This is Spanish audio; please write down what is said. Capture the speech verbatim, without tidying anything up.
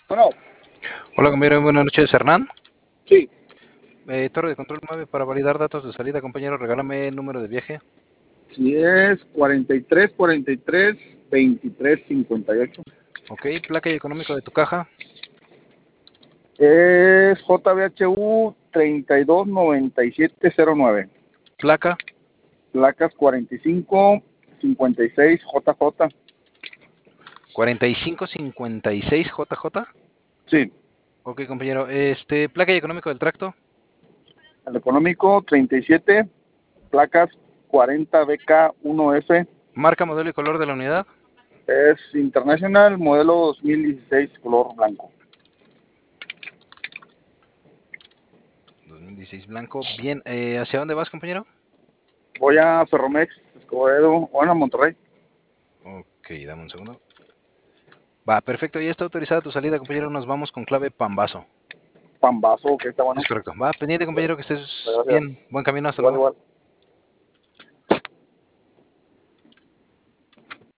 Bueno, Hola, compañero, buenas noches, Hernán. sí, Eh, Torre de control nueve para validar datos de salida, compañero, regálame el número de viaje. si es cuarenta y tres, cuarenta y tres, veintitrés, cincuenta y ocho. Ok, placa y económico de tu caja. Es J B H U treinta y dos noventa y siete cero nueve. Placa Placas cuarenta y cinco cincuenta y seis J J. cuarenta y cinco cincuenta y seis J J. Sí, Ok, compañero, este, placa y económico del tracto. el económico treinta y siete, placas cuarenta B K uno F. Marca, modelo y color de la unidad. Es International modelo dos mil dieciséis, color blanco. dos mil dieciséis blanco. Bien, eh, ¿hacia dónde vas, compañero? Voy a Ferromex, Escobedo, bueno, a Monterrey. Ok, dame un segundo. Va, perfecto, ya está autorizada tu salida, compañero. Nos vamos con clave Pambazo. Pambazo, que está bueno. Es correcto. Va, pendiente, compañero, que estés Gracias. bien. Buen camino, hasta Igual, luego. igual.